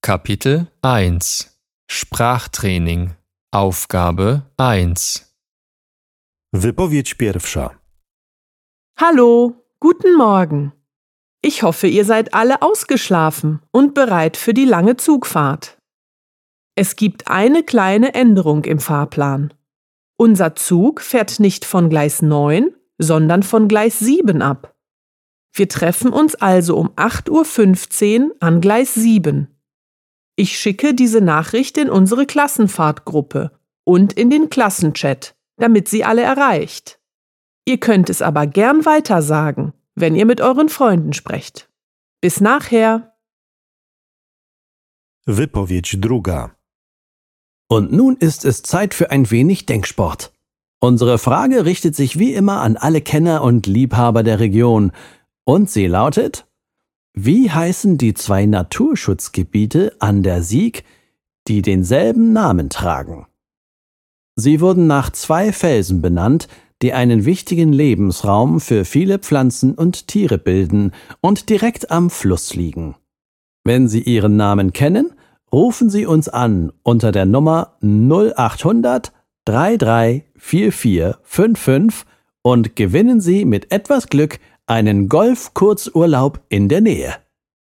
Kapitel 1 Sprachtraining Aufgabe 1 Wypowiedź pierwsza. Hallo, guten Morgen. Ich hoffe, ihr seid alle ausgeschlafen und bereit für die lange Zugfahrt. Es gibt eine kleine Änderung im Fahrplan. Unser Zug fährt nicht von Gleis 9, sondern von Gleis 7 ab. Wir treffen uns also um 8:15 Uhr an Gleis 7. Ich schicke diese Nachricht in unsere Klassenfahrtgruppe und in den Klassenchat, damit sie alle erreicht. Ihr könnt es aber gern weitersagen, wenn ihr mit euren Freunden sprecht. Bis nachher. Wypowiedź druga. Und nun ist es Zeit für ein wenig Denksport. Unsere Frage richtet sich wie immer an alle Kenner und Liebhaber der Region. Und sie lautet: Wie heißen die 2 Naturschutzgebiete an der Sieg, die denselben Namen tragen? Sie wurden nach 2 Felsen benannt, die einen wichtigen Lebensraum für viele Pflanzen und Tiere bilden und direkt am Fluss liegen. Wenn Sie Ihren Namen kennen, rufen Sie uns an unter der Nummer 0800 334455 und gewinnen Sie mit etwas Glück einen Golf-Kurzurlaub in der Nähe.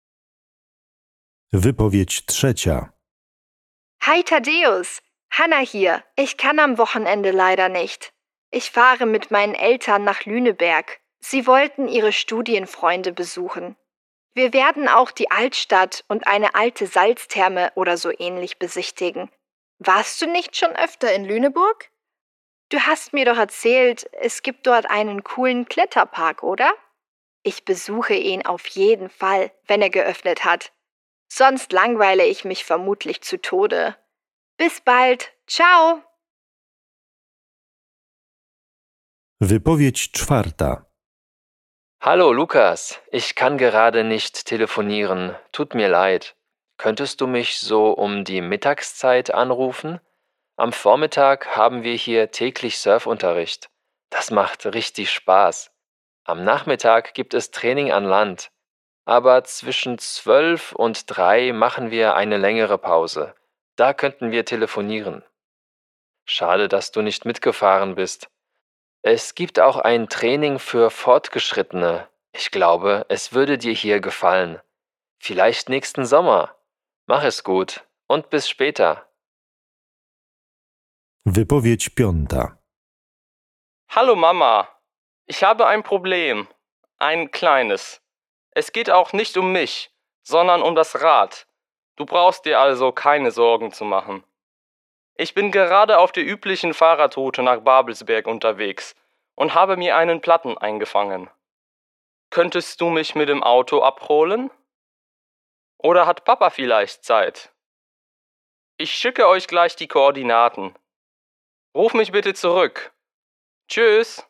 Wypowiedź trzecia. Hi Thaddeus, Hanna hier. Ich kann am Wochenende leider nicht. Ich fahre mit meinen Eltern nach Lüneberg. Sie wollten ihre Studienfreunde besuchen. Wir werden auch die Altstadt und eine alte Salztherme oder so ähnlich besichtigen. Warst du nicht schon öfter in Lüneburg? Du hast mir doch erzählt, es gibt dort einen coolen Kletterpark, oder? Ich besuche ihn auf jeden Fall, wenn er geöffnet hat. Sonst langweile ich mich vermutlich zu Tode. Bis bald. Ciao. Wypowiedź czwarta. Hallo Lukas, ich kann gerade nicht telefonieren. Tut mir leid. Könntest du mich so um die Mittagszeit anrufen? Am Vormittag haben wir hier täglich Surfunterricht. Das macht richtig Spaß. Am Nachmittag gibt es Training an Land. Aber zwischen 12 und 3 machen wir eine längere Pause. Da könnten wir telefonieren. Schade, dass du nicht mitgefahren bist. Es gibt auch ein Training für Fortgeschrittene. Ich glaube, es würde dir hier gefallen. Vielleicht nächsten Sommer. Mach es gut und bis später. Wypowiedź piąta. Hallo Mama, ich habe ein Problem. Ein kleines. Es geht auch nicht um mich, sondern um das Rad. Du brauchst dir also keine Sorgen zu machen. Ich bin gerade auf der üblichen Fahrradroute nach Babelsberg unterwegs und habe mir einen Platten eingefangen. Könntest du mich mit dem Auto abholen? Oder hat Papa vielleicht Zeit? Ich schicke euch gleich die Koordinaten. Ruf mich bitte zurück. Tschüss.